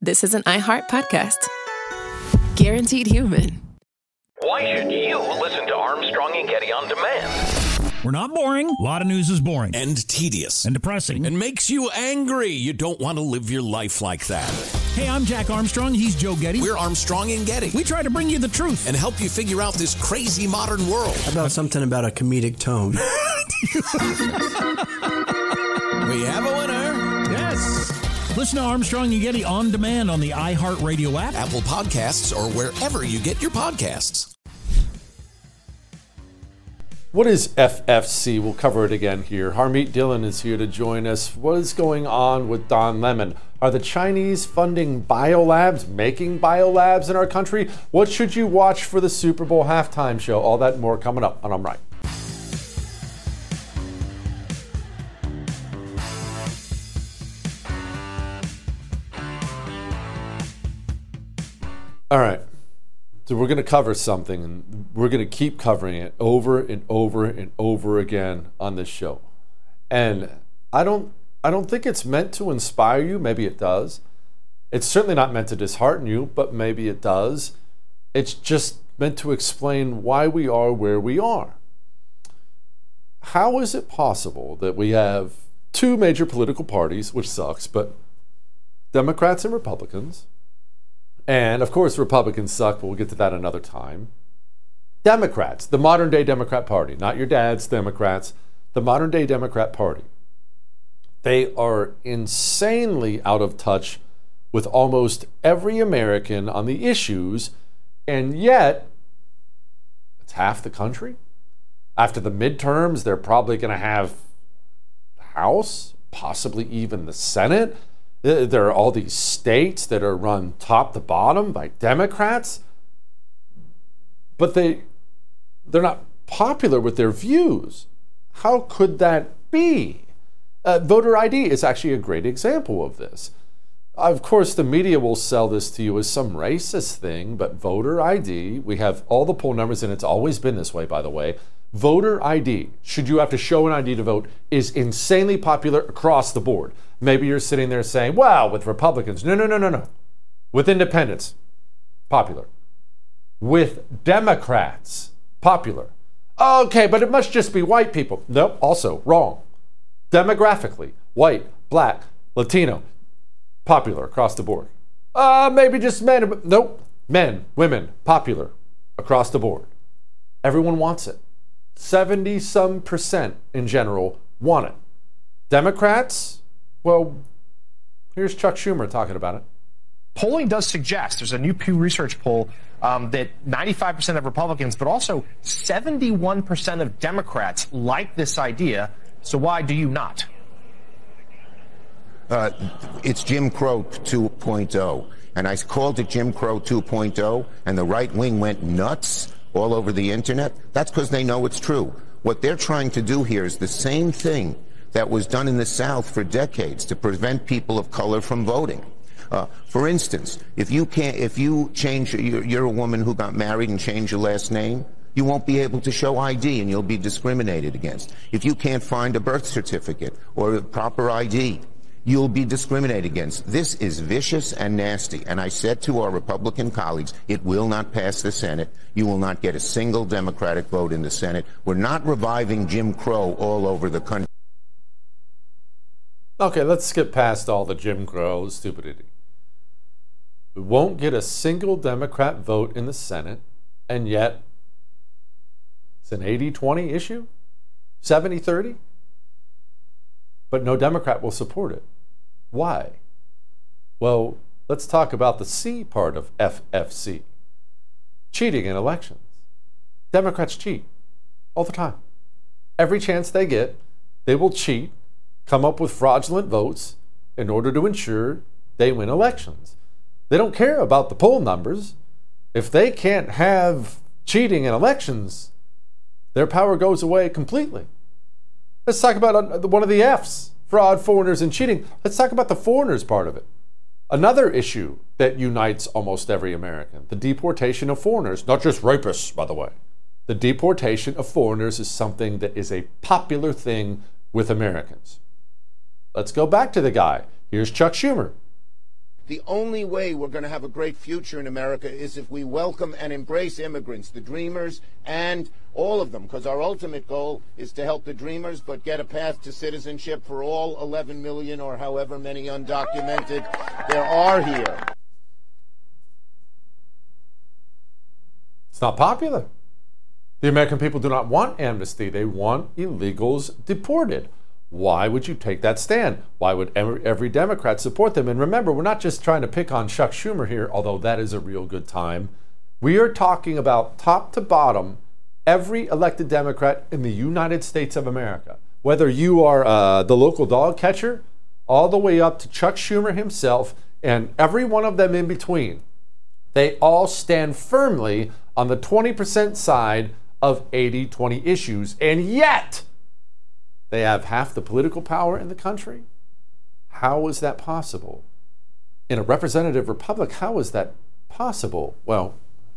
this is an iHeart podcast. Guaranteed human. Why should you listen to Armstrong and Getty on demand? We're not boring. A lot of news is boring. And tedious. And depressing. And makes you angry. You don't want to live your life like that. Hey, I'm Jack Armstrong. He's Joe Getty. We're Armstrong and Getty. We try to bring you the truth. And help you figure out this crazy modern world. How about something about a comedic tone? We have a winner. Yes. Listen to Armstrong and Getty on demand on the iHeartRadio app, Apple Podcasts, or wherever you get your podcasts. What is FFC? We'll cover it again here. Harmeet Dillon is here to join us. What is going on with Don Lemon? Are the Chinese funding biolabs, making biolabs in our country? What should you watch for the Super Bowl halftime show? All that and more coming up on I'm Right. All right. So we're going to cover something, and we're going to keep covering it over and over and over again on this show. And I don't think it's meant to inspire you. Maybe it does. It's certainly not meant to dishearten you, but maybe it does. It's just meant to explain why we are where we are. How is it possible that we have two major political parties, which sucks, but Democrats and Republicans? And, of course, Republicans suck, but we'll get to that another time. Democrats, the modern-day Democrat Party, not your dad's Democrats, the modern-day Democrat Party. They are insanely out of touch with almost every American on the issues, and yet it's half the country. After the midterms, they're probably going to have the House, possibly even the Senate. There are all these states that are run top to bottom by Democrats, but they're not popular with their views. How could that be? Voter ID is actually a great example of this. Of course, the media will sell this to you as some racist thing, but voter ID, we have all the poll numbers, and it's always been this way, by the way. Voter ID, should you have to show an ID to vote, is insanely popular across the board. Maybe you're sitting there saying, wow, with Republicans. No. With independents, popular. With Democrats, popular. Okay, but it must just be white people. Nope, also wrong. Demographically, white, black, Latino, popular across the board. Maybe just men. Nope, men, women, popular across the board. Everyone wants it. 70-some% in general want it. Democrats, well, here's Chuck Schumer talking about it. Polling does suggest, there's a new Pew Research poll, that 95% of Republicans, but also 71% of Democrats like this idea. So why do you not? It's Jim Crow 2.0. And I called it Jim Crow 2.0, and the right wing went nuts all over the internet. That's because they know it's true. What they're trying to do here is the same thing that was done in the South for decades to prevent people of color from voting. For instance, if you change, you're a woman who got married and changed your last name, you won't be able to show ID and you'll be discriminated against. If you can't find a birth certificate or a proper ID, you'll be discriminated against. This is vicious and nasty. And I said to our Republican colleagues, it will not pass the Senate. You will not get a single Democratic vote in the Senate. We're not reviving Jim Crow all over the country. Okay, let's skip past all the Jim Crow stupidity. We won't get a single Democrat vote in the Senate, and yet it's an 80-20 issue? 70-30? But no Democrat will support it. Why? Well, let's talk about the C part of FFC. Cheating in elections. Democrats cheat all the time. Every chance they get, they will cheat, come up with fraudulent votes in order to ensure they win elections. They don't care about the poll numbers. If they can't have cheating in elections, their power goes away completely. Let's talk about one of the F's, fraud, foreigners, and cheating. Let's talk about the foreigners part of it. Another issue that unites almost every American, the deportation of foreigners, not just rapists, by the way. The deportation of foreigners is something that is a popular thing with Americans. Let's go back to the guy. Here's Chuck Schumer. The only way we're going to have a great future in America is if we welcome and embrace immigrants, the dreamers, and all of them, because our ultimate goal is to help the dreamers, but get a path to citizenship for all 11 million or however many undocumented there are here. It's not popular. The American people do not want amnesty. They want illegals deported. Why would you take that stand? Why would every Democrat support them? And remember, we're not just trying to pick on Chuck Schumer here, although that is a real good time. We are talking about top to bottom, every elected Democrat in the United States of America. Whether you are the local dog catcher, all the way up to Chuck Schumer himself, and every one of them in between. They all stand firmly on the 20% side of 80-20 issues, and yet they have half the political power in the country. How is that possible? In a representative republic, how is that possible? Well,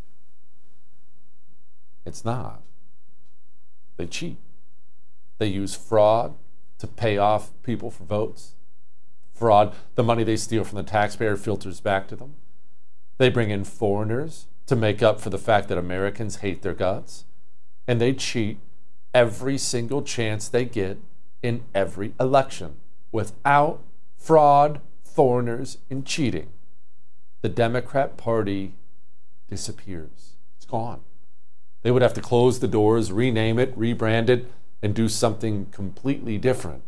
it's not. They cheat. They use fraud to pay off people for votes. Fraud, the money they steal from the taxpayer filters back to them. They bring in foreigners to make up for the fact that Americans hate their guts. And they cheat every single chance they get in every election. Without fraud, foreigners, and cheating, the Democrat Party disappears. It's gone. They would have to close the doors, rename it, rebrand it, and do something completely different.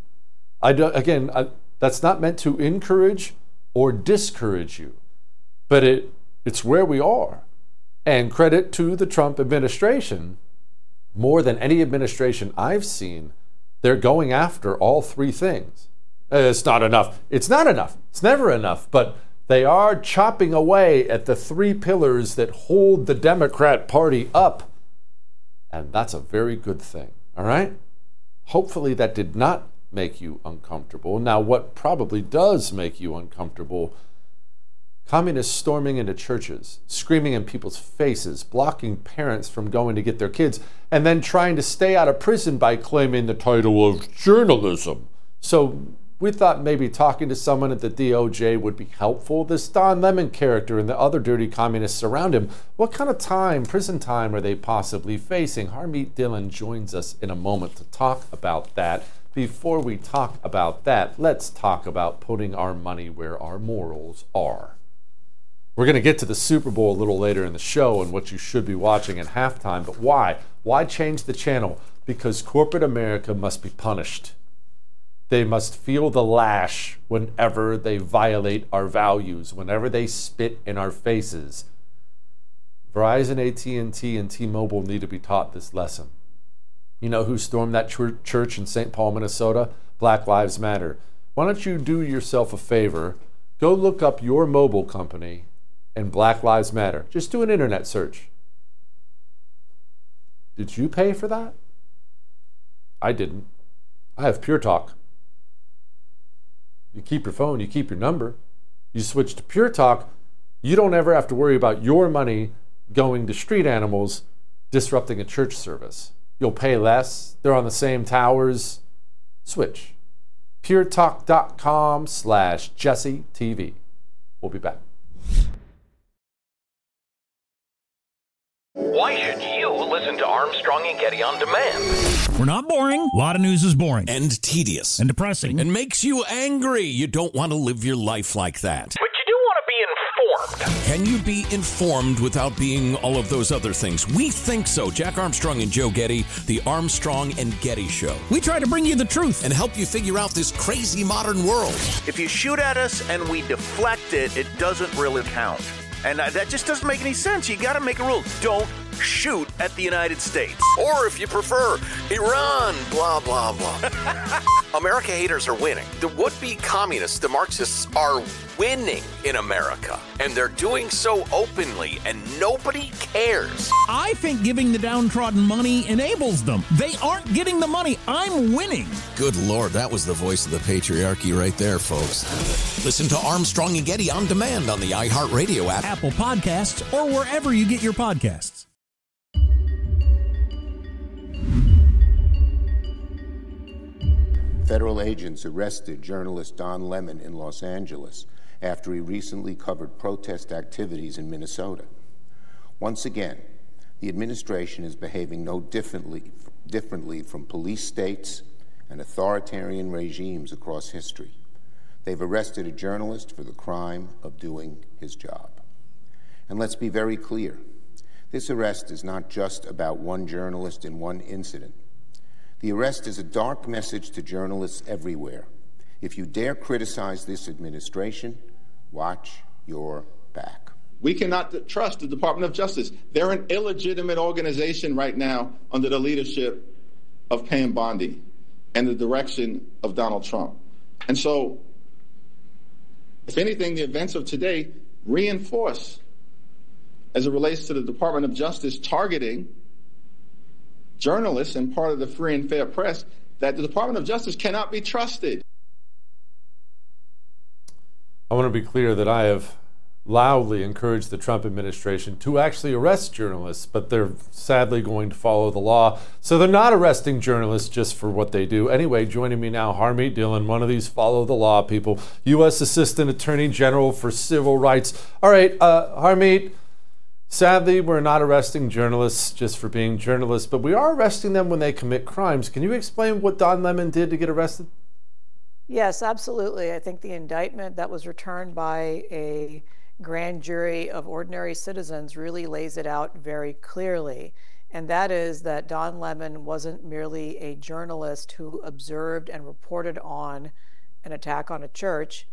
That's not meant to encourage or discourage you, but it's where we are. And credit to the Trump administration. More than any administration I've seen, they're going after all three things. It's not enough. It's not enough. It's never enough. But they are chopping away at the three pillars that hold the Democrat Party up. And that's a very good thing. All right? Hopefully that did not make you uncomfortable. Now, what probably does make you uncomfortable: communists storming into churches, screaming in people's faces, blocking parents from going to get their kids, and then trying to stay out of prison by claiming the title of journalism. So we thought maybe talking to someone at the DOJ would be helpful. This Don Lemon character and the other dirty communists around him, what kind of prison time are they possibly facing? Harmeet Dillon joins us in a moment to talk about that. Before we talk about that, let's talk about putting our money where our morals are. We're going to get to the Super Bowl a little later in the show and what you should be watching at halftime. But why? Why change the channel? Because corporate America must be punished. They must feel the lash whenever they violate our values, whenever they spit in our faces. Verizon, AT&T, and T-Mobile need to be taught this lesson. You know who stormed that church in St. Paul, Minnesota? Black Lives Matter. Why don't you do yourself a favor? Go look up your mobile company and Black Lives Matter. Just do an internet search. Did you pay for that? I didn't. I have Pure Talk. You keep your phone, you keep your number. You switch to Pure Talk, you don't ever have to worry about your money going to street animals disrupting a church service. You'll pay less. They're on the same towers. Switch. puretalk.com/JesseTV. We'll be back. Why should you listen to Armstrong and Getty on demand? We're not boring. A lot of news is boring. And tedious. And depressing. And makes you angry. You don't want to live your life like that. But you do want to be informed. Can you be informed without being all of those other things? We think so. Jack Armstrong and Joe Getty, the Armstrong and Getty Show. We try to bring you the truth And help you figure out this crazy modern world. If you shoot at us and we deflect it, it doesn't really count. And that just doesn't make any sense. You got to make a rule. Don't shoot at the United States. Or if you prefer, Iran, blah, blah, blah. America haters are winning. The would-be communists, the Marxists, are winning in America. And they're doing so openly, and nobody cares. I think giving the downtrodden money enables them. They aren't getting the money. I'm winning. Good Lord, that was the voice of the patriarchy right there, folks. Listen to Armstrong and Getty on demand on the iHeartRadio app, Apple Podcasts, or wherever you get your podcasts. Federal agents arrested journalist Don Lemon in Los Angeles after he recently covered protest activities in Minnesota. Once again, the administration is behaving no differently from police states and authoritarian regimes across history. They've arrested a journalist for the crime of doing his job. And let's be very clear, this arrest is not just about one journalist in one incident. The arrest is a dark message to journalists everywhere. If you dare criticize this administration, watch your back. We cannot trust the Department of Justice. They're an illegitimate organization right now under the leadership of Pam Bondi and the direction of Donald Trump. And so, if anything, the events of today reinforce, as it relates to the Department of Justice targeting journalists and part of the free and fair press, that the Department of Justice cannot be trusted. I want to be clear that I have loudly encouraged the Trump administration to actually arrest journalists, but they're sadly going to follow the law. So they're not arresting journalists just for what they do. Anyway, joining me now, Harmeet Dillon, one of these follow the law people, U.S. Assistant Attorney General for Civil Rights. All right, Harmeet, sadly, we're not arresting journalists just for being journalists, but we are arresting them when they commit crimes. Can you explain what Don Lemon did to get arrested? Yes, absolutely. I think the indictment that was returned by a grand jury of ordinary citizens really lays it out very clearly. And that is that Don Lemon wasn't merely a journalist who observed and reported on an attack on a church.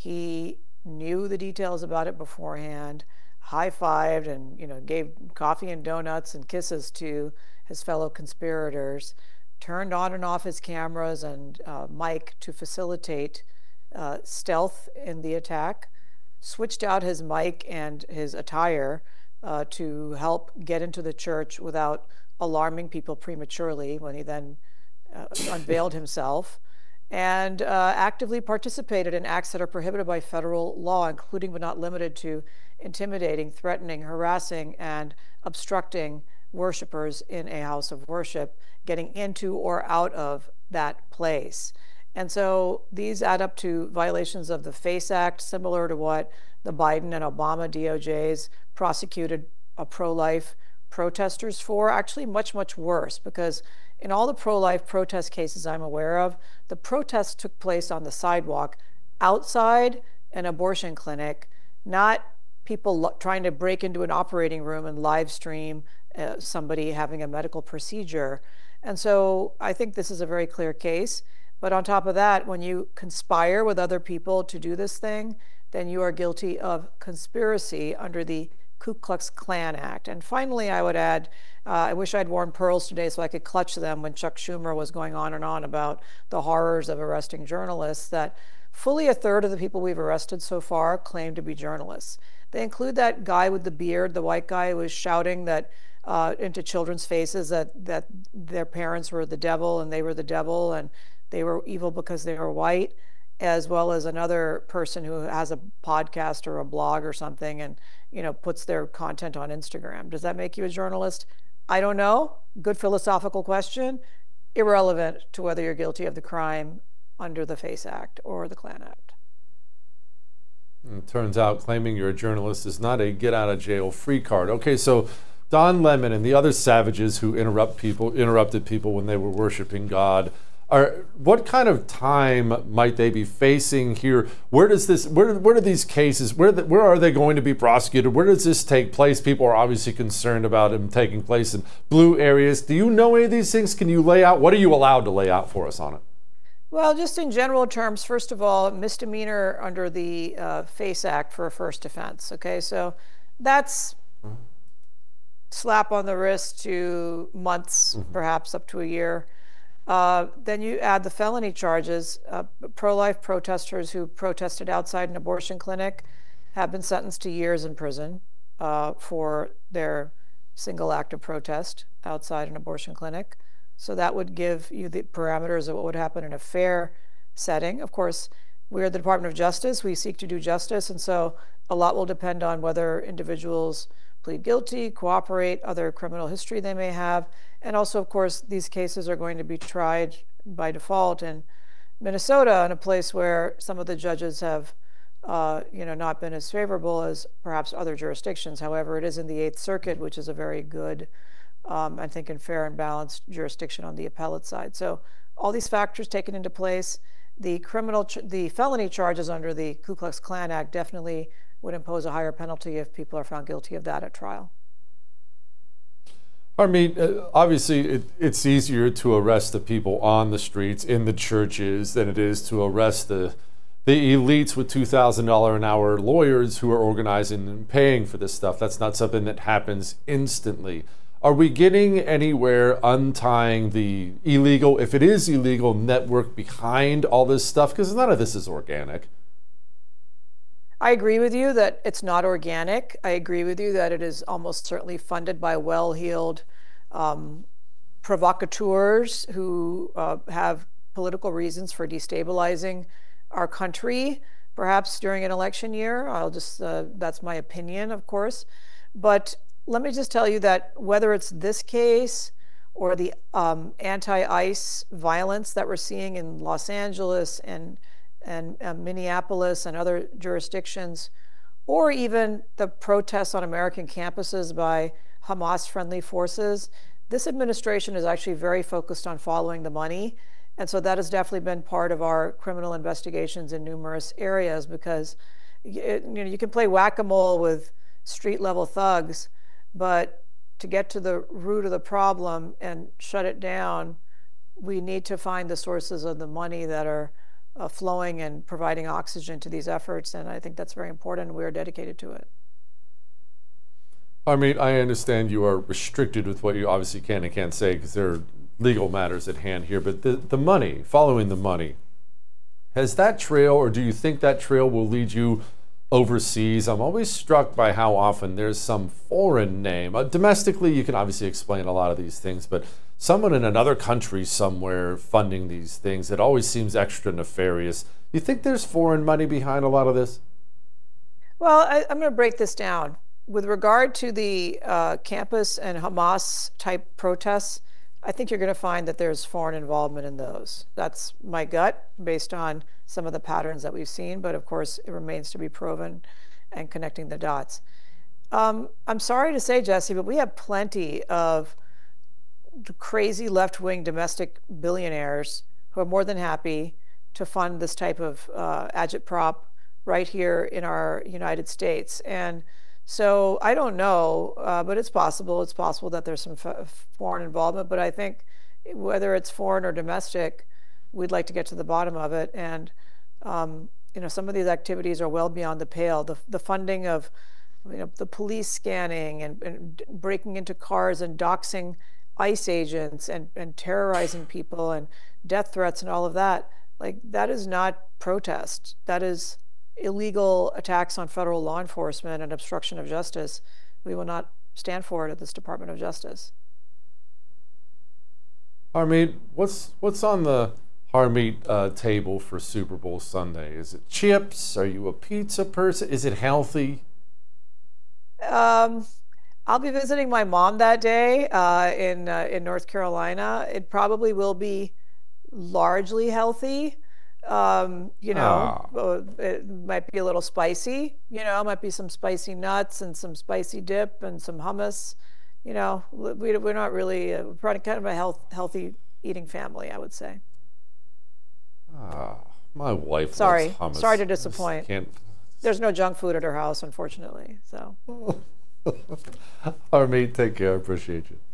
He knew the details about it beforehand, high-fived and gave coffee and donuts and kisses to his fellow conspirators, turned on and off his cameras and mic to facilitate stealth in the attack, switched out his mic and his attire to help get into the church without alarming people prematurely when he then unveiled himself, and actively participated in acts that are prohibited by federal law, including but not limited to intimidating, threatening, harassing, and obstructing worshipers in a house of worship, getting into or out of that place. And so these add up to violations of the FACE Act, similar to what the Biden and Obama DOJs prosecuted pro-life protesters for. Actually, much, much worse, because in all the pro-life protest cases I'm aware of, the protests took place on the sidewalk outside an abortion clinic, not people trying to break into an operating room and live stream somebody having a medical procedure. And so I think this is a very clear case. But on top of that, when you conspire with other people to do this thing, then you are guilty of conspiracy under the Ku Klux Klan Act. And finally, I would add, I wish I'd worn pearls today so I could clutch them when Chuck Schumer was going on and on about the horrors of arresting journalists, that fully a third of the people we've arrested so far claim to be journalists. They include that guy with the beard, the white guy who was shouting that into children's faces that their parents were the devil and they were the devil and they were evil because they were white, as well as another person who has a podcast or a blog or something and puts their content on Instagram. Does that make you a journalist? I don't know. Good philosophical question. Irrelevant to whether you're guilty of the crime under the FACE Act or the Klan Act. It turns out claiming you're a journalist is not a get-out-of-jail-free card. Okay, so Don Lemon and the other savages who interrupted people when they were worshiping God, what kind of time might they be facing here? Where do these cases, where are they going to be prosecuted? Where does this take place? People are obviously concerned about them taking place in blue areas. Do you know any of these things? Can you lay out, what are you allowed to lay out for us on it? Well, just in general terms, first of all, misdemeanor under the FACE Act for a first offense. Okay, so that's slap on the wrist to months, perhaps up to a year. Then you add the felony charges. Pro-life protesters who protested outside an abortion clinic have been sentenced to years in prison for their single act of protest outside an abortion clinic. So that would give you the parameters of what would happen in a fair setting. Of course, we're the Department of Justice. We seek to do justice, and so a lot will depend on whether individuals plead guilty, cooperate, other criminal history they may have. And also, of course, these cases are going to be tried by default in Minnesota, in a place where some of the judges have not been as favorable as perhaps other jurisdictions. However, it is in the Eighth Circuit, which is a very good, I think, and fair and balanced jurisdiction on the appellate side. So all these factors taken into place, the felony charges under the Ku Klux Klan Act definitely would impose a higher penalty if people are found guilty of that at trial. Harmeet, obviously it's easier to arrest the people on the streets, in the churches, than it is to arrest the elites with $2,000 an hour lawyers who are organizing and paying for this stuff. That's not something that happens instantly. Are we getting anywhere untying the illegal, if it is illegal, network behind all this stuff? Because none of this is organic. I agree with you that it's not organic. I agree with you that it is almost certainly funded by well-heeled provocateurs who have political reasons for destabilizing our country, perhaps during an election year. That's my opinion, of course. But let me just tell you that whether it's this case or the anti-ICE violence that we're seeing in Los Angeles and Minneapolis and other jurisdictions, or even the protests on American campuses by Hamas-friendly forces, this administration is actually very focused on following the money. And so that has definitely been part of our criminal investigations in numerous areas, because you can play whack-a-mole with street-level thugs, but to get to the root of the problem and shut it down, we need to find the sources of the money that are flowing and providing oxygen to these efforts. And I think that's very important. We are dedicated to it. Harmeet, I understand you are restricted with what you obviously can and can't say because there are legal matters at hand here, but the money, following the money, has that trail, or do you think that trail will lead you overseas? I'm always struck by how often there's some foreign name. Domestically, you can obviously explain a lot of these things, but someone in another country somewhere funding these things, it always seems extra nefarious. You think there's foreign money behind a lot of this? Well, I'm going to break this down. With regard to the campus and Hamas type protests, I think you're going to find that there's foreign involvement in those. That's my gut based on some of the patterns that we've seen, but of course it remains to be proven and connecting the dots. I'm sorry to say, Jesse, but we have plenty of crazy left-wing domestic billionaires who are more than happy to fund this type of agitprop right here in our United States. And so I don't know, but it's possible. It's possible that there's some foreign involvement, but I think whether it's foreign or domestic, we'd like to get to the bottom of it. And some of these activities are well beyond the pale. The funding of the police scanning and breaking into cars and doxing ICE agents and terrorizing people and death threats and all of that, that is not protest. That is illegal attacks on federal law enforcement and obstruction of justice. We will not stand for it at this Department of Justice. Harmeet, what's on the Harmeet table for Super Bowl Sunday? Is it chips? Are you a pizza person? Is it healthy? I'll be visiting my mom that day in North Carolina. It probably will be largely healthy. It might be a little spicy, might be some spicy nuts and some spicy dip and some hummus. We're not really, we're probably kind of a healthy eating family, I would say. My wife Sorry. loves hummus. Sorry to disappoint. There's no junk food at her house, unfortunately. So. Harmeet, take care. I appreciate you.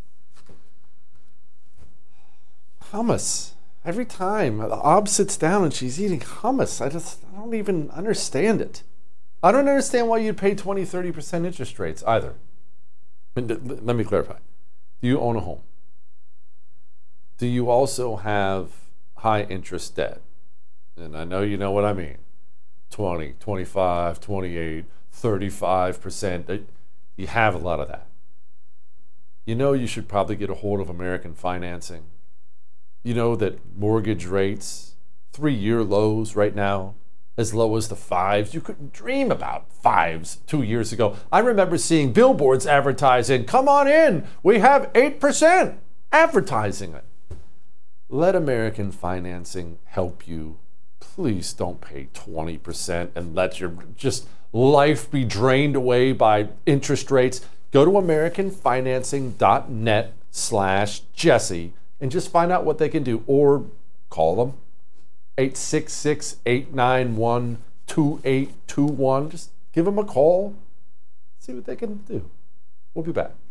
Hummus. Every time the Ob sits down and she's eating hummus, I don't even understand it. I don't understand why you'd pay 20, 30% interest rates either. Let me clarify. Do you own a home? Do you also have high interest debt? And I know you know what I mean. 20, 25, 28, 35%. You have a lot of that. You should probably get a hold of American Financing. You know that mortgage rates, 3-year lows right now, as low as the 5s. You couldn't dream about 5s 2 years ago. I remember seeing billboards advertising, come on in, we have 8%, advertising it. Let American Financing help you, please don't pay 20% and let your just life be drained away by interest rates. Go to americanfinancing.net/Jesse and just find out what they can do, or call them 866-891-2821. Just give them a call, see what they can do. We'll be back.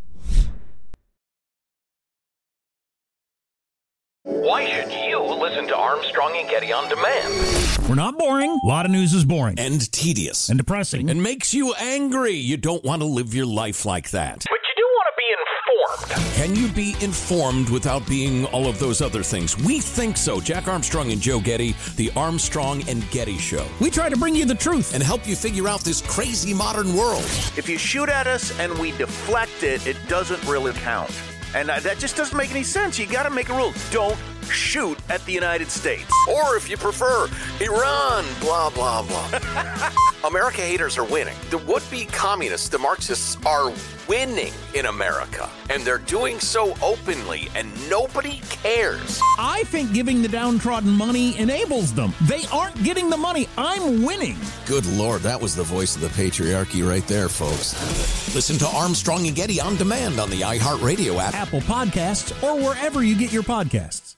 Why should you listen to Armstrong and Getty on demand? We're not boring. A lot of news is boring. And tedious. And depressing. And makes you angry. You don't want to live your life like that. But you do want to be informed. Can you be informed without being all of those other things? We think so. Jack Armstrong and Joe Getty, the Armstrong and Getty Show. We try to bring you the truth and help you figure out this crazy modern world. If you shoot at us and we deflect it, it doesn't really count. And that just doesn't make any sense. You got to make a rule. Don't shoot at the United States. Or if you prefer, Iran, blah, blah, blah. America haters are winning. The would-be communists, the Marxists, are winning in America. And they're doing so openly, and nobody cares. I think giving the downtrodden money enables them. They aren't getting the money. I'm winning. Good Lord, that was the voice of the patriarchy right there, folks. Listen to Armstrong and Getty on demand on the iHeartRadio app, Apple Podcasts, or wherever you get your podcasts.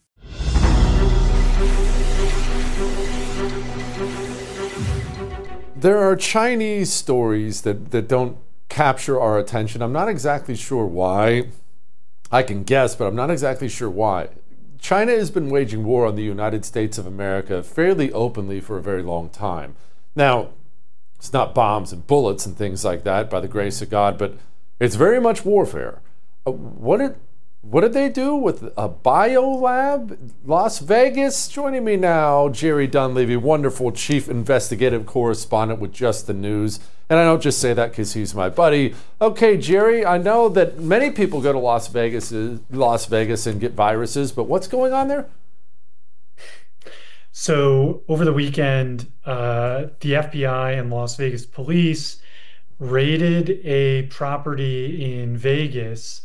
There are Chinese stories that don't capture our attention. I'm not exactly sure why. I can guess, but I'm not exactly sure why. China has been waging war on the United States of America fairly openly for a very long time. Now, it's not bombs and bullets and things like that, by the grace of God, but it's very much warfare. What did they do with a biolab? Las Vegas? Joining me now, Jerry Dunleavy, wonderful chief investigative correspondent with Just the News. And I don't just say that because he's my buddy. Okay, Jerry, I know that many people go to Las Vegas and get viruses, but what's going on there? So over the weekend, the FBI and Las Vegas police raided a property in Vegas,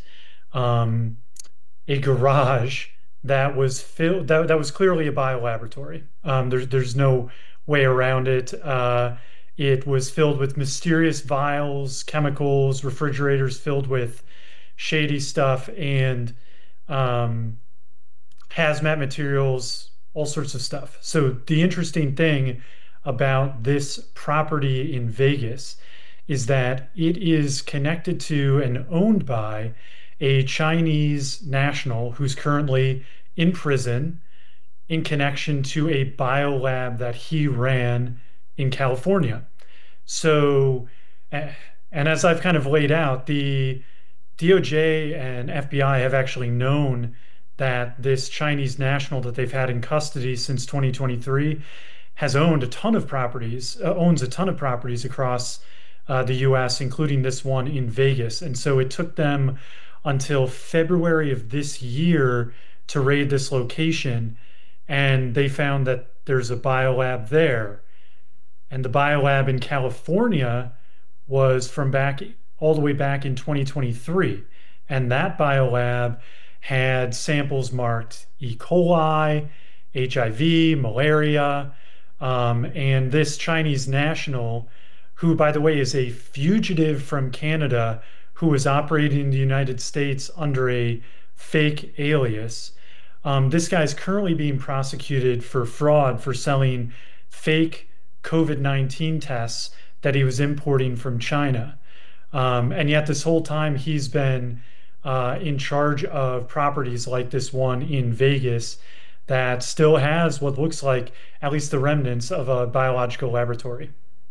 a garage that was filled, that was clearly a biolaboratory. There's no way around it. It was filled with mysterious vials, chemicals, refrigerators filled with shady stuff, and hazmat materials, all sorts of stuff. So the interesting thing about this property in Vegas is that it is connected to and owned by a Chinese national who's currently in prison in connection to a biolab that he ran in California. So, and as I've kind of laid out, the DOJ and FBI have actually known that this Chinese national that they've had in custody since 2023 has owns a ton of properties across the U.S., including this one in Vegas. And so it took them until February of this year to raid this location, and they found that there's a biolab there. And the biolab in California was from all the way back in 2023. And that biolab had samples marked E. coli, HIV, malaria, and this Chinese national, who, by the way, is a fugitive from Canada, who was operating in the United States under a fake alias. This guy's currently being prosecuted for fraud for selling fake COVID-19 tests that he was importing from China. And yet this whole time he's been in charge of properties like this one in Vegas that still has what looks like at least the remnants of a biological laboratory.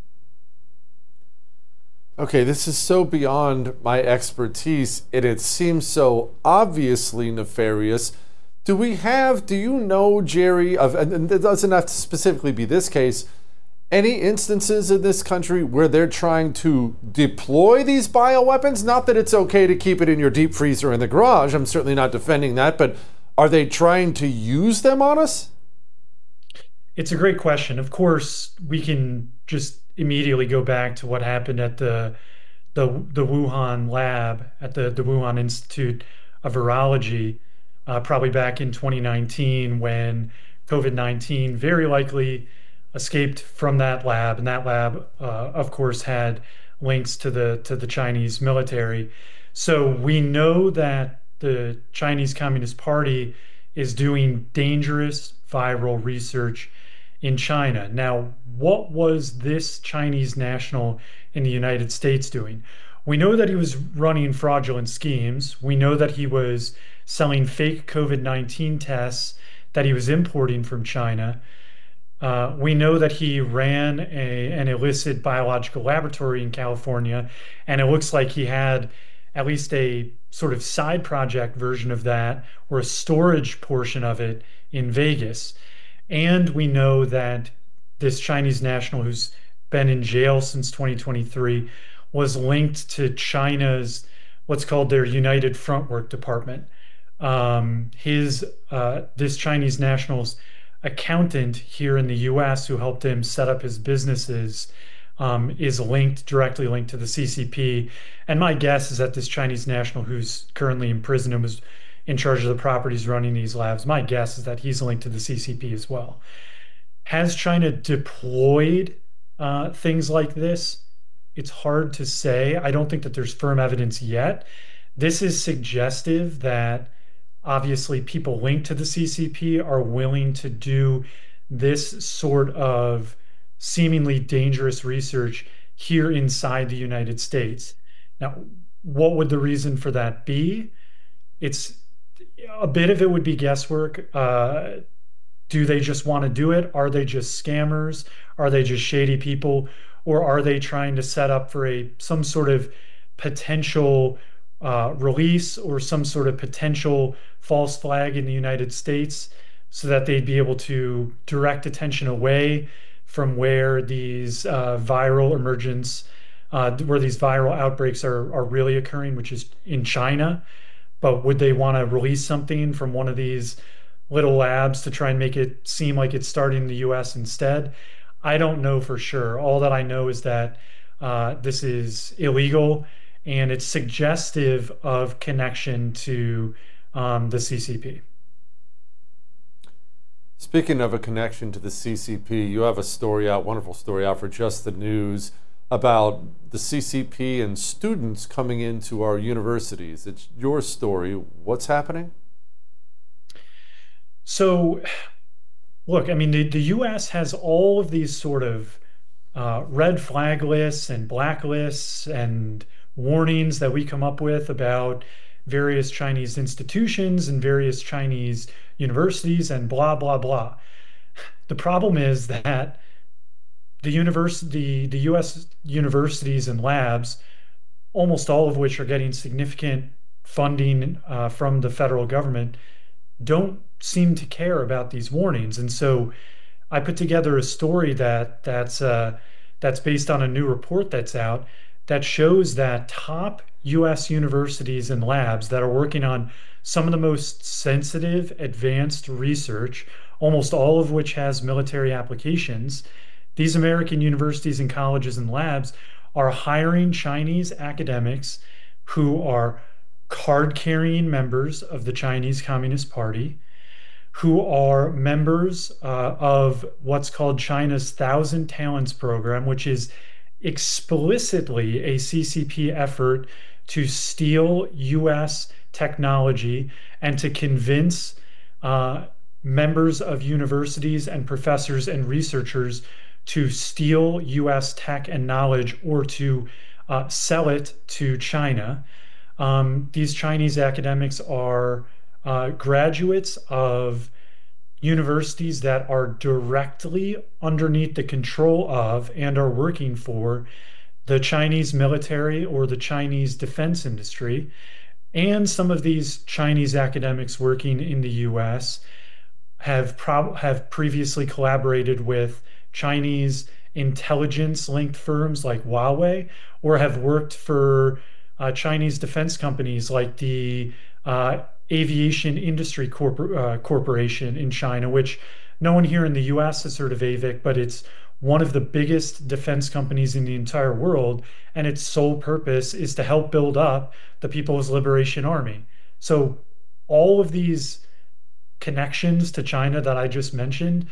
Okay, this is so beyond my expertise, and it seems so obviously nefarious. Do you know, Jerry, and it doesn't have to specifically be this case, any instances in this country where they're trying to deploy these bioweapons? Not that it's okay to keep it in your deep freezer in the garage. I'm certainly not defending that, but are they trying to use them on us? It's a great question. Of course, we can just immediately go back to what happened at the Wuhan lab at the Wuhan Institute of Virology, probably back in 2019, when COVID-19 very likely escaped from that lab, and that lab, of course, had links to the Chinese military. So we know that the Chinese Communist Party is doing dangerous viral research in China. Now, what was this Chinese national in the United States doing? We know that he was running fraudulent schemes. We know that he was selling fake COVID-19 tests that he was importing from China. We know that he ran an illicit biological laboratory in California, and it looks like he had at least a sort of side project version of that, or a storage portion of it in Vegas. And we know that this Chinese national who's been in jail since 2023 was linked to China's what's called their United Front Work Department. This Chinese national's accountant here in the U.S. who helped him set up his businesses is directly linked to the CCP. And my guess is that this Chinese national who's currently in prison and was in charge of the properties running these labs, my guess is that he's linked to the CCP as well. Has China deployed things like this? It's hard to say. I don't think that there's firm evidence yet. This is suggestive that obviously people linked to the CCP are willing to do this sort of seemingly dangerous research here inside the United States. Now, what would the reason for that be? It's a bit of it would be guesswork. Do they just want to do it? Are they just scammers? Are they just shady people? Or are they trying to set up for some sort of potential release or some sort of potential false flag in the United States so that they'd be able to direct attention away from where these viral outbreaks are really occurring, which is in China? But would they want to release something from one of these little labs to try and make it seem like it's starting in the US instead? I don't know for sure. All that I know is that this is illegal, and it's suggestive of connection to the CCP. Speaking of a connection to the CCP, you have a story out, wonderful story out for Just the News about the CCP and students coming into our universities. It's your story. What's happening? So, look, I mean, the U.S. has all of these sort of red flag lists and blacklists and warnings that we come up with about various Chinese institutions and various Chinese universities and blah, blah, blah. The problem is that the U.S. universities and labs, almost all of which are getting significant funding from the federal government, don't seem to care about these warnings. And so I put together a story that's based on a new report that's out that shows that top U.S. universities and labs that are working on some of the most sensitive, advanced research, almost all of which has military applications, these American universities and colleges and labs are hiring Chinese academics who are card-carrying members of the Chinese Communist Party, who are members of what's called China's Thousand Talents program, which is explicitly a CCP effort to steal U.S. technology and to convince members of universities and professors and researchers to steal U.S. tech and knowledge or to sell it to China. These Chinese academics are graduates of universities that are directly underneath the control of and are working for the Chinese military or the Chinese defense industry. And some of these Chinese academics working in the U.S. have previously collaborated with Chinese intelligence-linked firms like Huawei, or have worked for Chinese defense companies like the Aviation Industry Corporation in China, which no one here in the US has heard of AVIC, but it's one of the biggest defense companies in the entire world, and its sole purpose is to help build up the People's Liberation Army. So all of these connections to China that I just mentioned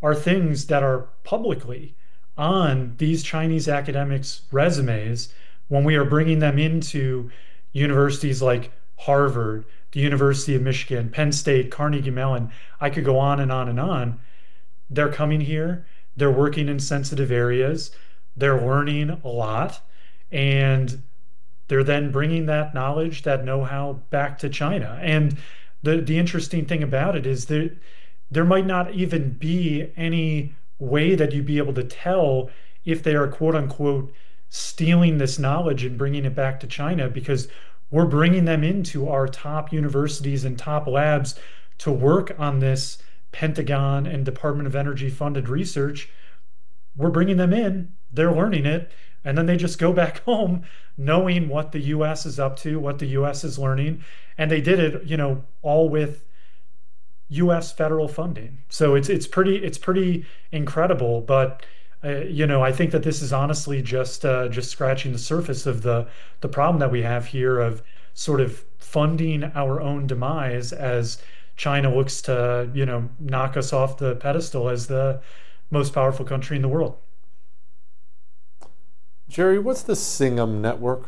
are things that are publicly on these Chinese academics' resumes when we are bringing them into universities like Harvard, the University of Michigan, Penn State, Carnegie Mellon. I could go on and on and on. They're coming here, they're working in sensitive areas, they're learning a lot, and they're then bringing that knowledge, that know-how back to China. And the interesting thing about it is that there might not even be any way that you'd be able to tell if they are, quote unquote, stealing this knowledge and bringing it back to China, because we're bringing them into our top universities and top labs to work on this Pentagon and Department of Energy funded research. We're bringing them in, they're learning it, and then they just go back home knowing what the US is up to, what the US is learning. And they did it, all with US federal funding. So it's pretty incredible. But I think that this is honestly just scratching the surface of the problem that we have here of sort of funding our own demise as China looks to, knock us off the pedestal as the most powerful country in the world. Jerry, what's the Singham Network?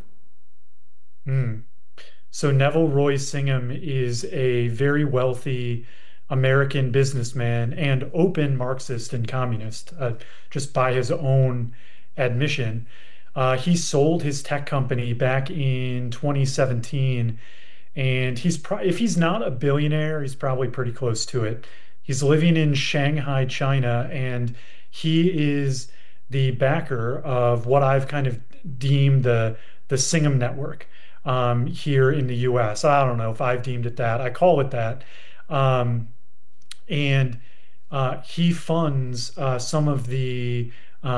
So Neville Roy Singham is a very wealthy American businessman and open Marxist and communist, just by his own admission. He sold his tech company back in 2017, and if he's not a billionaire, he's probably pretty close to it. He's living in Shanghai, China, and he is the backer of what I've kind of deemed the Singham Network here in the US. I don't know if I've deemed it that. I call it that. And he funds some of the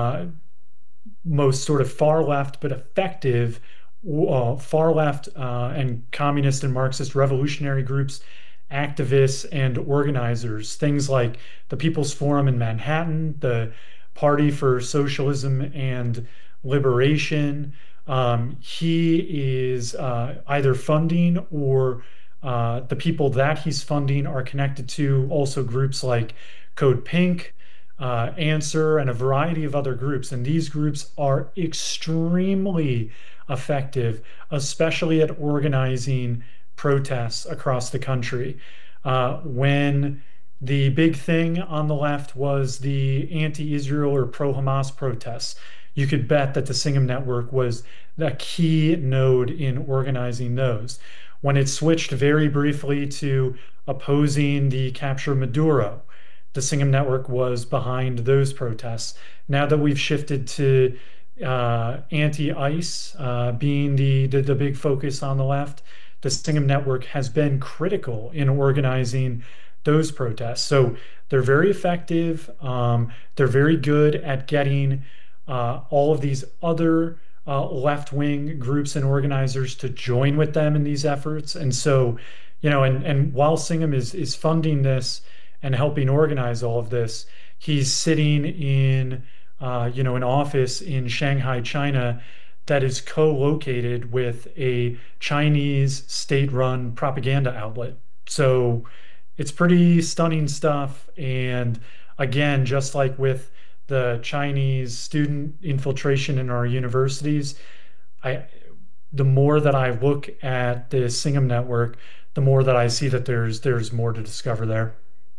most sort of far left but effective far left and communist and Marxist revolutionary groups, activists and organizers, things like the People's Forum in Manhattan, the Party for Socialism and Liberation. He is either funding or the people that he's funding are connected to also groups like Code Pink, Answer, and a variety of other groups. And these groups are extremely effective, especially at organizing protests across the country. When the big thing on the left was the anti-Israel or pro-Hamas protests, you could bet that the Singham Network was the key node in organizing those. When it switched very briefly to opposing the capture of Maduro, the Singham Network was behind those protests. Now that we've shifted to anti-ICE being the big focus on the left, the Singham Network has been critical in organizing those protests. So they're very effective. They're very good at getting all of these other left-wing groups and organizers to join with them in these efforts. And so, and while Singham is funding this and helping organize all of this, he's sitting in, an office in Shanghai, China, that is co-located with a Chinese state-run propaganda outlet. So it's pretty stunning stuff. And again, just like with the Chinese student infiltration in our universities, the more that I look at the Singham Network, the more that I see that there's more to discover there.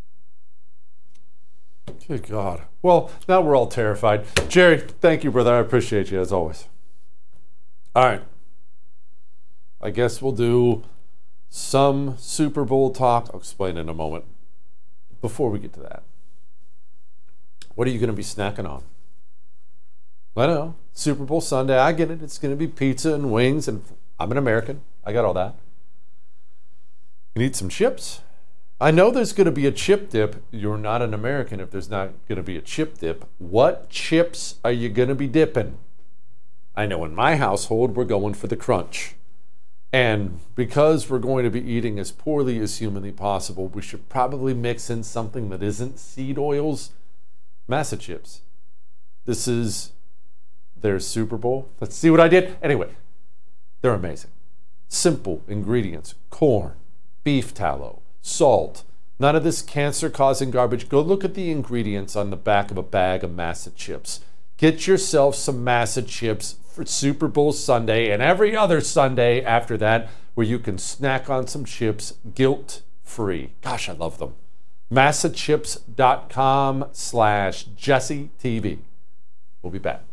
Good God. Well, now we're all terrified. Jerry, thank you, brother. I appreciate you as always. All right. I guess we'll do some Super Bowl talk. I'll explain in a moment. Before we get to that, what are you going to be snacking on? I know, Super Bowl Sunday. I get it. It's going to be pizza and wings, and I'm an American. I got all that. You need some chips? I know there's going to be a chip dip. You're not an American if there's not going to be a chip dip. What chips are you going to be dipping? I know in my household, we're going for the crunch. And because we're going to be eating as poorly as humanly possible, we should probably mix in something that isn't seed oils. Massa chips. This is their Super Bowl. Let's see what I did. Anyway, they're amazing. Simple ingredients: corn, beef tallow, salt, None of this cancer-causing garbage. Go look at the ingredients on the back of a bag of Massa chips. Get yourself some Massa chips for Super Bowl Sunday and every other Sunday after that, where you can snack on some chips guilt-free. Gosh, I love them. MassaChips.com/JesseTV. We'll be back.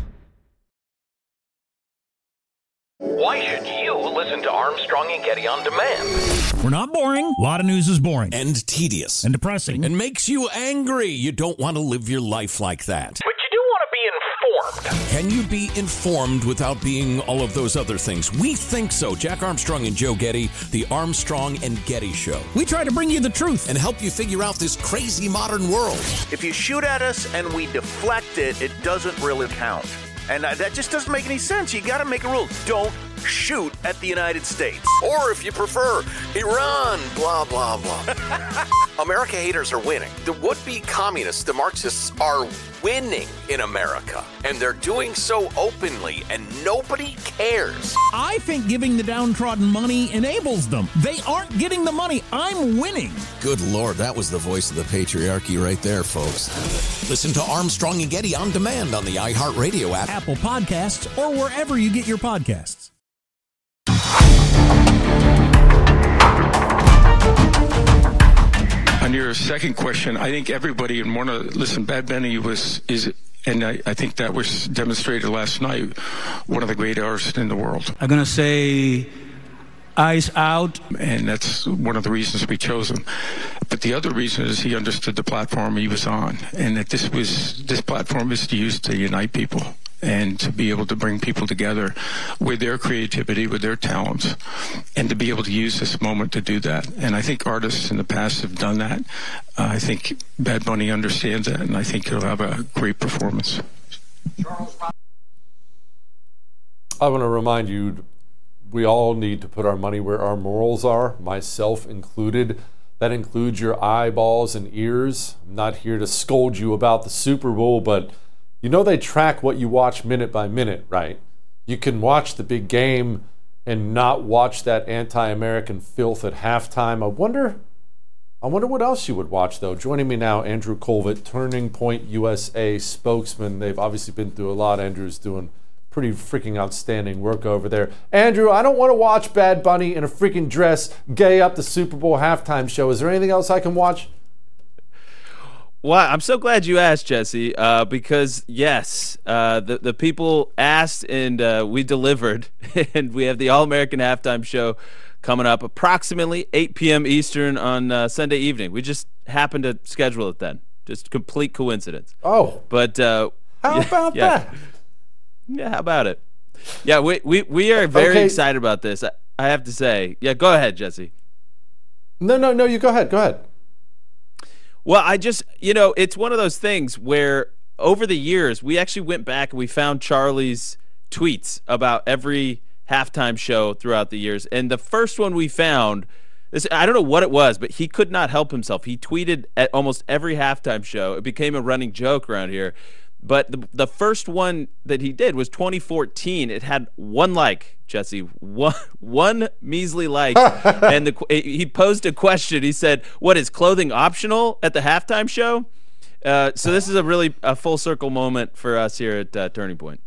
Why should you listen to Armstrong and Getty on demand? We're not boring. A lot of news is boring. And tedious. And depressing. And makes you angry. You don't want to live your life like that. But you do want to be informed. Can you be informed without being all of those other things? We think so. Jack Armstrong and Joe Getty, the Armstrong and Getty Show. We try to bring you the truth and help you figure out this crazy modern world. If you shoot at us and we deflect it, it doesn't really count. And that just doesn't make any sense. You got to make a rule. Don't shoot at the United States. Or if you prefer, Iran, blah, blah, blah. America haters are winning. The would-be communists, the Marxists, are winning in America. And they're doing so openly, and nobody cares. I think giving the downtrodden money enables them. They aren't getting the money. I'm winning. Good Lord, that was the voice of the patriarchy right there, folks. Listen to Armstrong and Getty on demand on the iHeartRadio app, Apple Podcasts, or wherever you get your podcasts. On your second question, I think everybody and want to listen. Bad Bunny and I think that was demonstrated last night, one of the great artists in the world. I'm gonna say Eyes Out, and that's one of the reasons we chose him. But the other reason is he understood the platform he was on, and that this platform is used to unite people and to be able to bring people together with their creativity, with their talents, and to be able to use this moment to do that. And I think artists in the past have done that. I think Bad Bunny understands that, and I think he'll have a great performance. I want to remind you, we all need to put our money where our morals are, myself included. That includes your eyeballs and ears. I'm not here to scold you about the Super Bowl, but you know they track what you watch minute by minute, right? You can watch the big game and not watch that anti-American filth at halftime. I wonder what else you would watch, though. Joining me now, Andrew Colvett, Turning Point USA spokesman. They've obviously been through a lot. Andrew's doing pretty freaking outstanding work over there. Andrew, I don't want to watch Bad Bunny in a freaking dress gay up the Super Bowl halftime show. Is there anything else I can watch? Well, I'm so glad you asked, Jesse, because, yes, the people asked and we delivered, and we have the All-American Halftime Show coming up approximately 8 p.m. Eastern on Sunday evening. We just happened to schedule it then. Just complete coincidence. Oh. But how about that? Yeah, how about it? Yeah, we are very excited about this, I have to say. Yeah, go ahead, Jesse. No, you go ahead. Go ahead. Well, it's one of those things where over the years, we actually went back and we found Charlie's tweets about every halftime show throughout the years. And the first one we found, I don't know what it was, but he could not help himself. He tweeted at almost every halftime show. It became a running joke around here. But the first one that he did was 2014. It had one like, Jesse, one measly like, and he posed a question. He said, "What is clothing optional at the halftime show?" So this is a full circle moment for us here at Turning Point.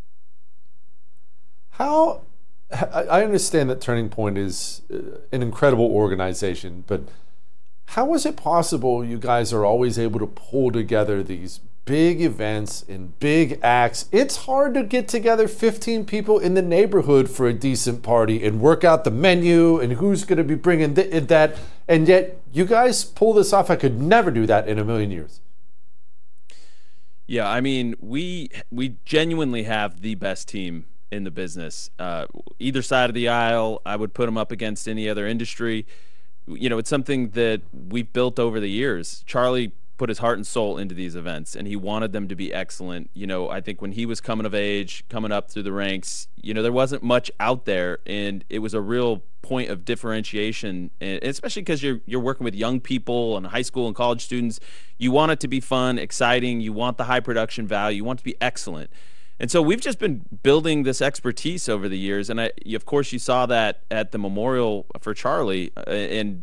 I understand that Turning Point is an incredible organization, but how is it possible you guys are always able to pull together these big events and big acts? It's hard to get together 15 people in the neighborhood for a decent party and work out the menu and who's going to be bringing that, and yet you guys pull this off. I could never do that in a million years. Yeah, I mean, we genuinely have the best team in the business. Either side of the aisle, I would put them up against any other industry. You know, it's something that we've built over the years. Charlie put his heart and soul into these events, and he wanted them to be excellent. You know, I think when he was coming of age, coming up through the ranks, you know, there wasn't much out there, and it was a real point of differentiation, and especially because you're working with young people and high school and college students. You want it to be fun, exciting. You want the high production value. You want it to be excellent. And so we've just been building this expertise over the years, and of course you saw that at the memorial for Charlie, and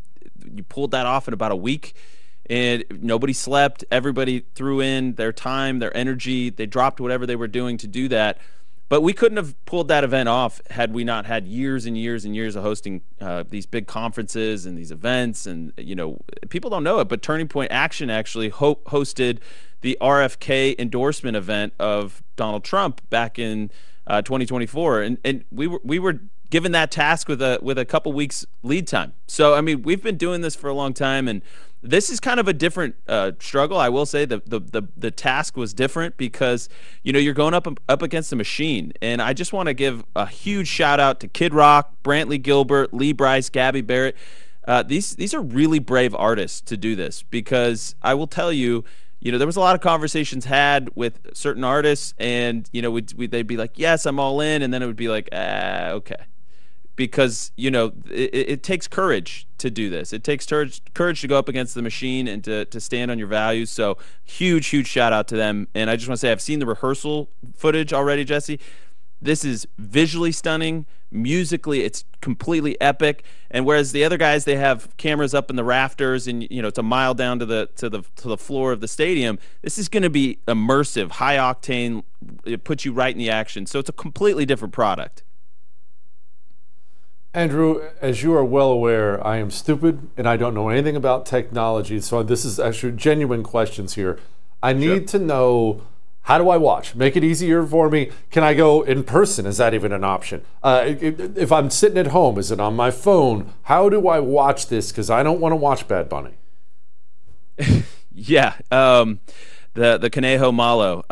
you pulled that off in about a week, and nobody slept. Everybody threw in their time, their energy. They dropped whatever they were doing to do that. But we couldn't have pulled that event off had we not had years and years and years of hosting these big conferences and these events. And, people don't know it, but Turning Point Action actually hosted the RFK endorsement event of Donald Trump back in 2024. And we were given that task with a couple weeks lead time. So, I mean, we've been doing this for a long time, and this is kind of a different struggle. I will say the task was different because, you're going up against a machine. And I just want to give a huge shout out to Kid Rock, Brantley Gilbert, Lee Brice, Gabby Barrett. These are really brave artists to do this, because I will tell you, there was a lot of conversations had with certain artists, and, they'd be like, yes, I'm all in. And then it would be like, okay. Because, it takes courage to do this. It takes courage to go up against the machine and to stand on your values. So huge shout out to them. And I just want to say, I've seen the rehearsal footage already, Jesse. This is visually stunning. Musically, it's completely epic. And whereas the other guys, they have cameras up in the rafters and, it's a mile down to the floor of the stadium, this is going to be immersive, high octane. It puts you right in the action. So it's a completely different product. Andrew, as you are well aware, I am stupid and I don't know anything about technology. So this is actually genuine questions here. I need to know, how do I watch? Make it easier for me. Can I go in person? Is that even an option? If I'm sitting at home, is it on my phone? How do I watch this? Because I don't want to watch Bad Bunny. Yeah. The Conejo Malo.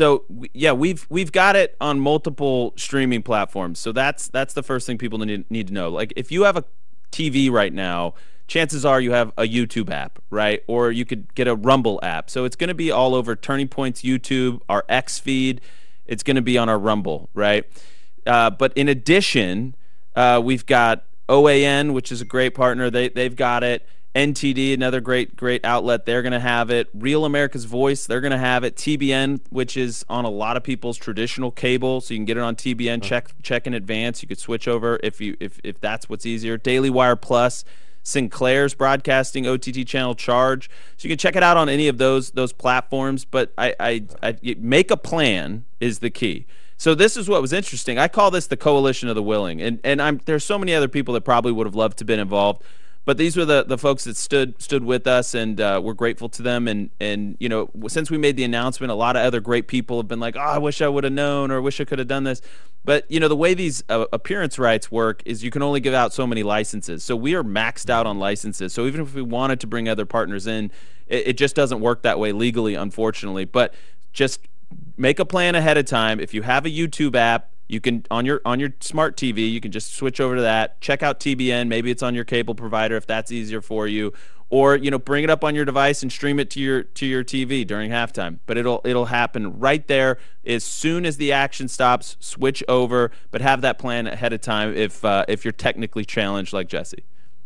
We've got it on multiple streaming platforms. So that's the first thing people need to know. Like, if you have a TV right now, chances are you have a YouTube app, right? Or you could get a Rumble app. So it's going to be all over Turning Point's YouTube, our X feed. It's going to be on our Rumble, right? But in addition, we've got OAN, which is a great partner. They've got it. NTD, another great outlet, they're going to have it. Real America's Voice, they're going to have it. TBN, which is on a lot of people's traditional cable, so you can get it on TBN. Check in advance. You could switch over if that's what's easier. Daily Wire Plus, Sinclair's broadcasting OTT channel Charge, so you can check it out on any of those platforms. But I make a plan is the key. So this is what was interesting. I call this the coalition of the willing, and there's so many other people that probably would have loved to have been involved. But these were the folks that stood with us, and we're grateful to them. And since we made the announcement, a lot of other great people have been like, oh, I wish I would have known, or I wish I could have done this. But, the way these appearance rights work is you can only give out so many licenses. So we are maxed out on licenses. So even if we wanted to bring other partners in, it just doesn't work that way legally, unfortunately. But just make a plan ahead of time. If you have a YouTube app, you can on your smart TV, you can just switch over to that. Check out TBN. Maybe it's on your cable provider if that's easier for you, or bring it up on your device and stream it to your TV during halftime. But it'll happen right there as soon as the action stops. Switch over, but have that plan ahead of time if you're technically challenged like Jesse.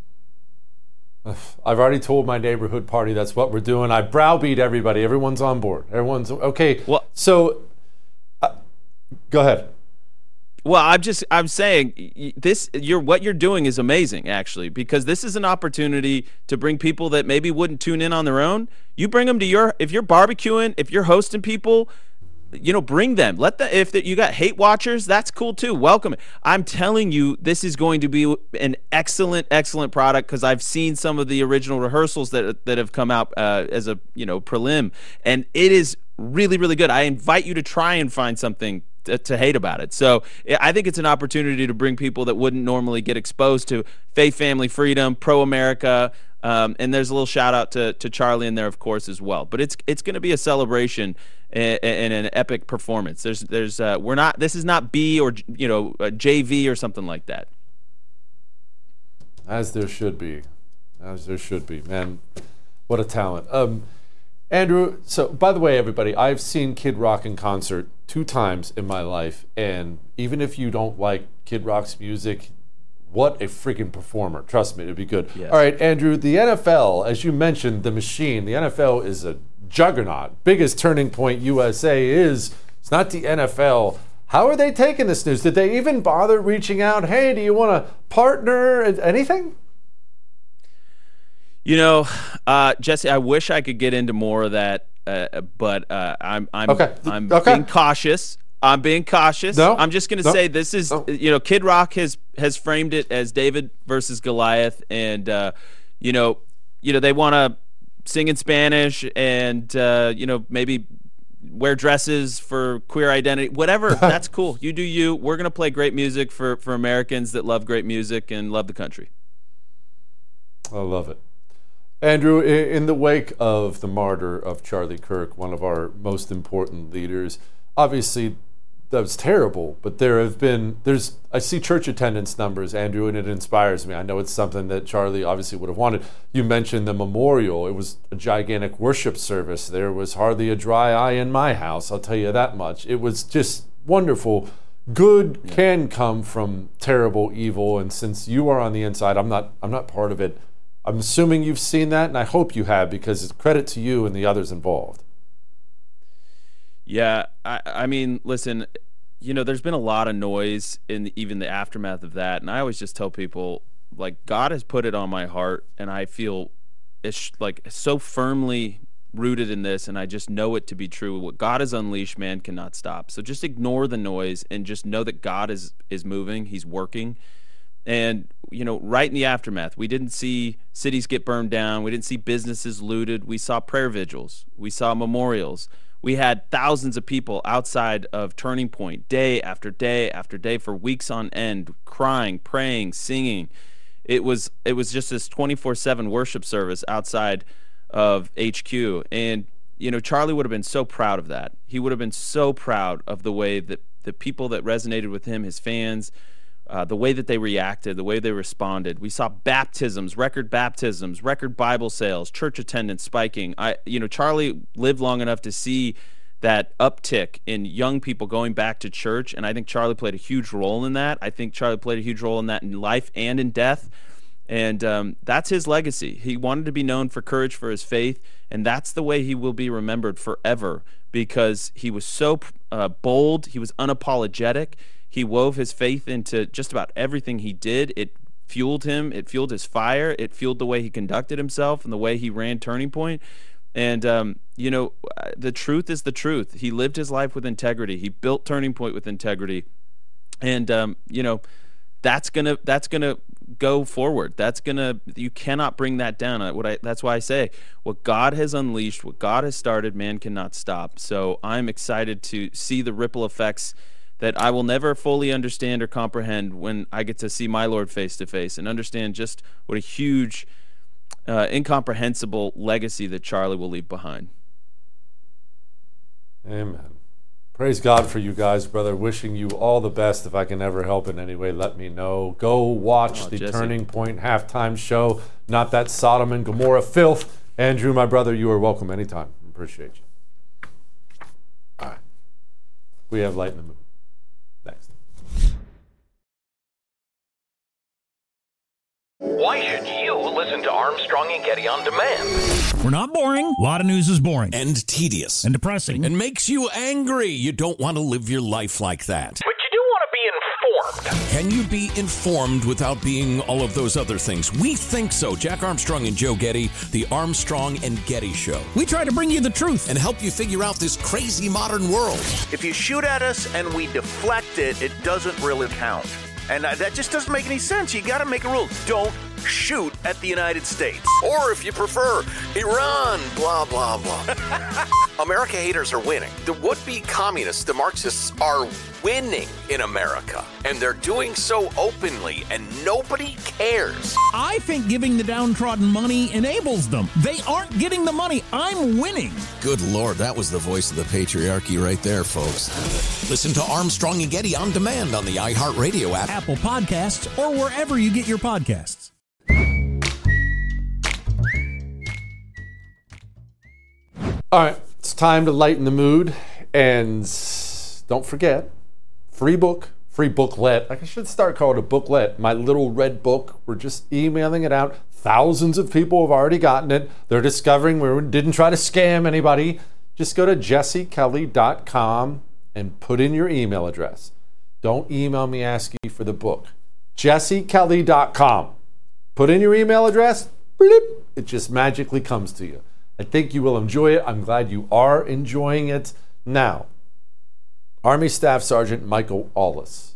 I've already told my neighborhood party that's what we're doing. I browbeat everybody. Everyone's on board. Everyone's okay. Well, so go ahead. Well, I'm saying what you're doing is amazing, actually, because this is an opportunity to bring people that maybe wouldn't tune in on their own. You bring them to if you're barbecuing, if you're hosting people, bring them. If you got hate watchers, that's cool too. Welcome it. I'm telling you, this is going to be an excellent product, because I've seen some of the original rehearsals that have come out as a prelim, and it is really, really good. I invite you to try and find something to hate about it. So I think it's an opportunity to bring people that wouldn't normally get exposed to faith, family, freedom, pro-America, and there's a little shout out to Charlie in there, of course, as well. But it's going to be a celebration and an epic performance. This is not B or JV or something like that. As there should be, man. What a talent. Andrew, so by the way, everybody, I've seen Kid Rock in concert 2 times in my life, and even if you don't like Kid Rock's music, what a freaking performer. Trust me, it'd be good. Yes. All right, Andrew, the NFL, as you mentioned, the machine, the NFL is a juggernaut. Biggest Turning Point USA is. It's not the NFL. How are they taking this news? Did they even bother reaching out? Hey, do you want to partner? Anything? Jesse, I wish I could get into more of that, but I'm Okay. being cautious. I'm being cautious. No. I'm just going to say this is, Kid Rock has framed it as David versus Goliath, and they want to sing in Spanish and maybe wear dresses for queer identity, whatever. That's cool. You do you. We're going to play great music for Americans that love great music and love the country. I love it. Andrew, in the wake of the martyr of Charlie Kirk, one of our most important leaders, obviously that was terrible, but I see church attendance numbers, Andrew, and it inspires me. I know it's something that Charlie obviously would have wanted. You mentioned the memorial. It was a gigantic worship service. There was hardly a dry eye in my house, I'll tell you that much. It was just wonderful. Good can come from terrible evil, and since you are on the inside, I'm not part of it. I'm assuming you've seen that, and I hope you have, because it's credit to you and the others involved. Yeah, I mean, listen, there's been a lot of noise in even the aftermath of that, and I always just tell people, like, God has put it on my heart, and I feel it's like so firmly rooted in this, and I just know it to be true. What God has unleashed, man cannot stop. So just ignore the noise and just know that God is moving. He's working. And, right in the aftermath, we didn't see cities get burned down. We didn't see businesses looted. We saw prayer vigils. We saw memorials. We had thousands of people outside of Turning Point day after day after day for weeks on end, crying, praying, singing. It was just this 24/7 worship service outside of HQ. And, Charlie would have been so proud of that. He would have been so proud of the way that the people that resonated with him, his fans, the way that they reacted, the way they responded. We saw baptisms, record Bible sales, church attendance spiking. Charlie lived long enough to see that uptick in young people going back to church, and I think Charlie played a huge role in that. I think Charlie played a huge role in that in life and in death, and that's his legacy. He wanted to be known for courage for his faith, and that's the way he will be remembered forever, because he was so bold, he was unapologetic. He wove his faith into just about everything he did. It fueled him. It fueled his fire. It fueled the way he conducted himself and the way he ran Turning Point. And, the truth is the truth. He lived his life with integrity. He built Turning Point with integrity. And, that's gonna go forward. You cannot bring that down. That's why I say what God has unleashed, what God has started, man cannot stop. So I'm excited to see the ripple effects that I will never fully understand or comprehend when I get to see my Lord face to face and understand just what a huge, incomprehensible legacy that Charlie will leave behind. Amen. Praise God for you guys, brother. Wishing you all the best. If I can ever help in any way, let me know. Go watch the Jesse. Turning Point halftime show. Not that Sodom and Gomorrah filth. Andrew, my brother, you are welcome anytime. Appreciate you. All right. We have Light in the Mood. Next. Why should you listen to Armstrong and Getty on demand? We're not boring. A lot of news is boring. And tedious. And depressing. And makes you angry. You don't want to live your life like that. But you do want to be informed. Can you be informed without being all of those other things? We think so. Jack Armstrong and Joe Getty, the Armstrong and Getty Show. We try to bring you the truth and help you figure out this crazy modern world. If you shoot at us and we deflect it, it doesn't really count. And that just doesn't make any sense. You got to make a rule. Don't shoot at the United States. Or if you prefer, Iran, blah, blah, blah. America haters are winning. The would-be communists, the Marxists, are winning in America. And they're doing so openly, and nobody cares. I think giving the downtrodden money enables them. They aren't getting the money. I'm winning. Good Lord, that was the voice of the patriarchy right there, folks. Listen to Armstrong and Getty on demand on the iHeartRadio app, Apple Podcasts, or wherever you get your podcasts. All right, it's time to lighten the mood. And don't forget, free booklet. I should start calling it a booklet. My little red book. We're just emailing it out. Thousands of people have already gotten it. They're discovering we didn't try to scam anybody. Just go to jessekelly.com and put in your email address. Don't email me asking for the book. jessekelly.com. Put in your email address. Bloop. it just magically comes to you. I think you will enjoy it. I'm glad you are enjoying it. Now, Army Staff Sergeant Michael Aulis.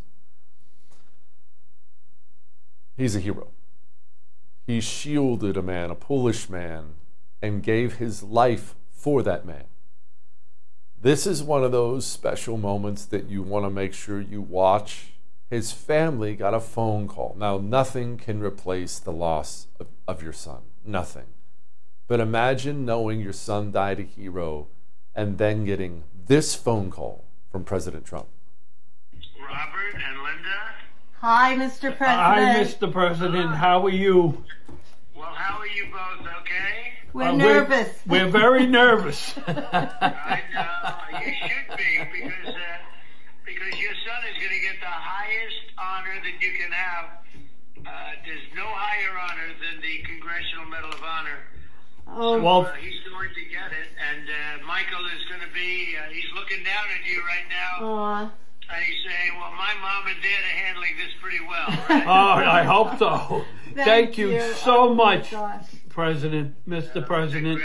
He's a hero. He shielded a man, a Polish man, and gave his life for that man. This is one of those special moments that you want to make sure you watch. His family got a phone call. Now, nothing can replace the loss of your son. Nothing. But imagine knowing your son died a hero and then getting this phone call from President Trump. Robert and Linda. Hi, Mr. President. Hi, Mr. President. How are you? Well, how are you both, okay? We're nervous. We're very nervous. I know. You should be, because your son is going to get the highest honor that you can have. There's no higher honor than the Congressional Medal of Honor. Oh, well, he's going to get it, and Michael is going to be, he's looking down at you right now. Aw. And he's saying, well, my mom and dad are handling this pretty well, right? Oh, I hope so. Thank you so much, gosh. President, Mr. President.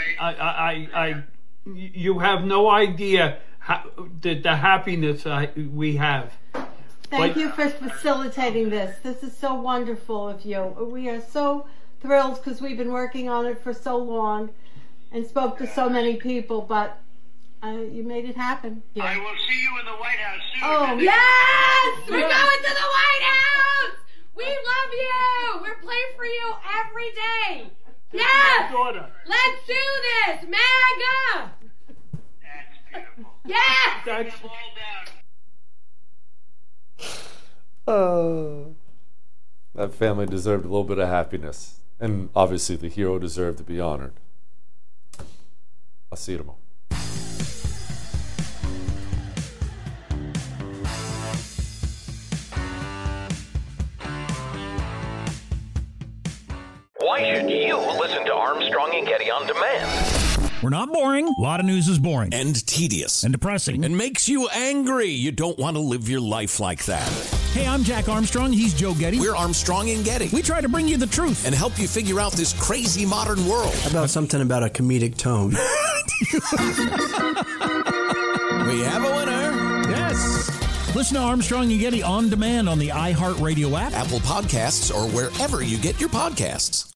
You have no idea the happiness we have. Thank you for facilitating this. This is so wonderful of you. We are so thrilled because we've been working on it for so long and spoke to so many people, but you made it happen. Yeah. I will see you in the White House soon. Oh, yes! We're going to the White House! We love you! We're playing for you every day! Yes! Let's do this! MAGA! That's beautiful. Yes! That family deserved a little bit of happiness. And obviously the hero deserved to be honored. I'll see you tomorrow. Why should you listen to Armstrong and Getty on demand? We're not boring. A lot of news is boring. And tedious. And depressing. And makes you angry. You don't want to live your life like that. Hey, I'm Jack Armstrong. He's Joe Getty. We're Armstrong and Getty. We try to bring you the truth. And help you figure out this crazy modern world. How about something about a comedic tone? We have a winner. Yes. Listen to Armstrong and Getty on demand on the iHeartRadio app, Apple Podcasts, or wherever you get your podcasts.